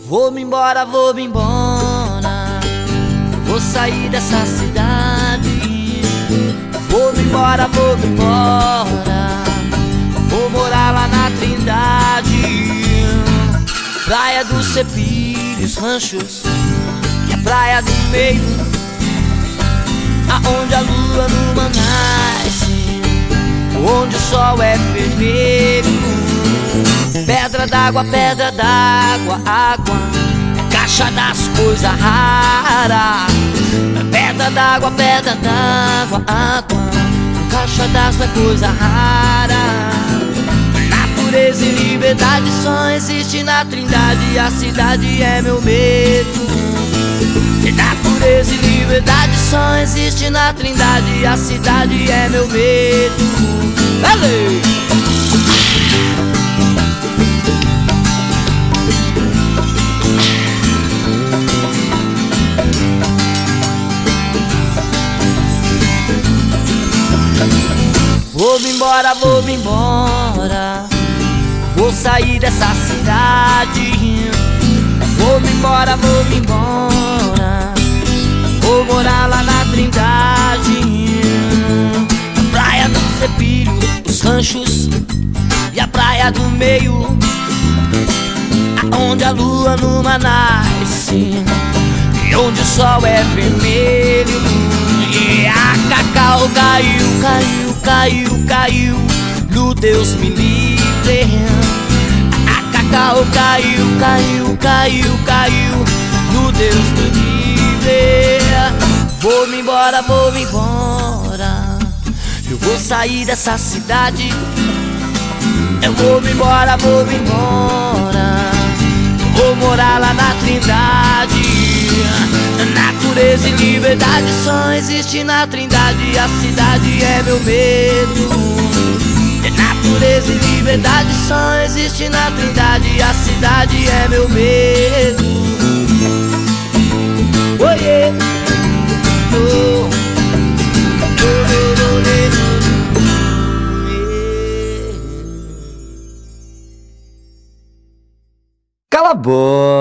Vou-me embora, vou-me embora. Vou sair dessa cidade. Vou-me embora, vou-me embora. Vou morar lá na Trindade. Praia dos Cepilhos, ranchos e a praia do meio, aonde a lua numa nasce, onde o sol é vermelho. Pedra d'água, água, caixa das coisas raras. Pedra d'água, água, caixa das coisas raras. Natureza e liberdade só existe na Trindade. A cidade é meu medo. Natureza e liberdade só existe na Trindade. A cidade é meu medo. Valeu! Vou-me embora, vou-me embora. Vou sair dessa cidade. Vou-me embora, vou-me embora. Vou morar lá na Trindade. A praia do Cepilho, os ranchos e a praia do meio, aonde a lua numa nasce e onde o sol é vermelho. E a Cacau caiu, no Deus me livre. A Cacau caiu, no Deus me livre. Vou-me embora, vou-me embora. Eu vou sair dessa cidade. Eu vou-me embora, vou-me embora. Vou morar lá na Trindade. Natureza e liberdade só existe na Trindade. A cidade é meu medo. Natureza e liberdade só existe na Trindade. A cidade é meu medo. Oiê! Oh. Cala a boca!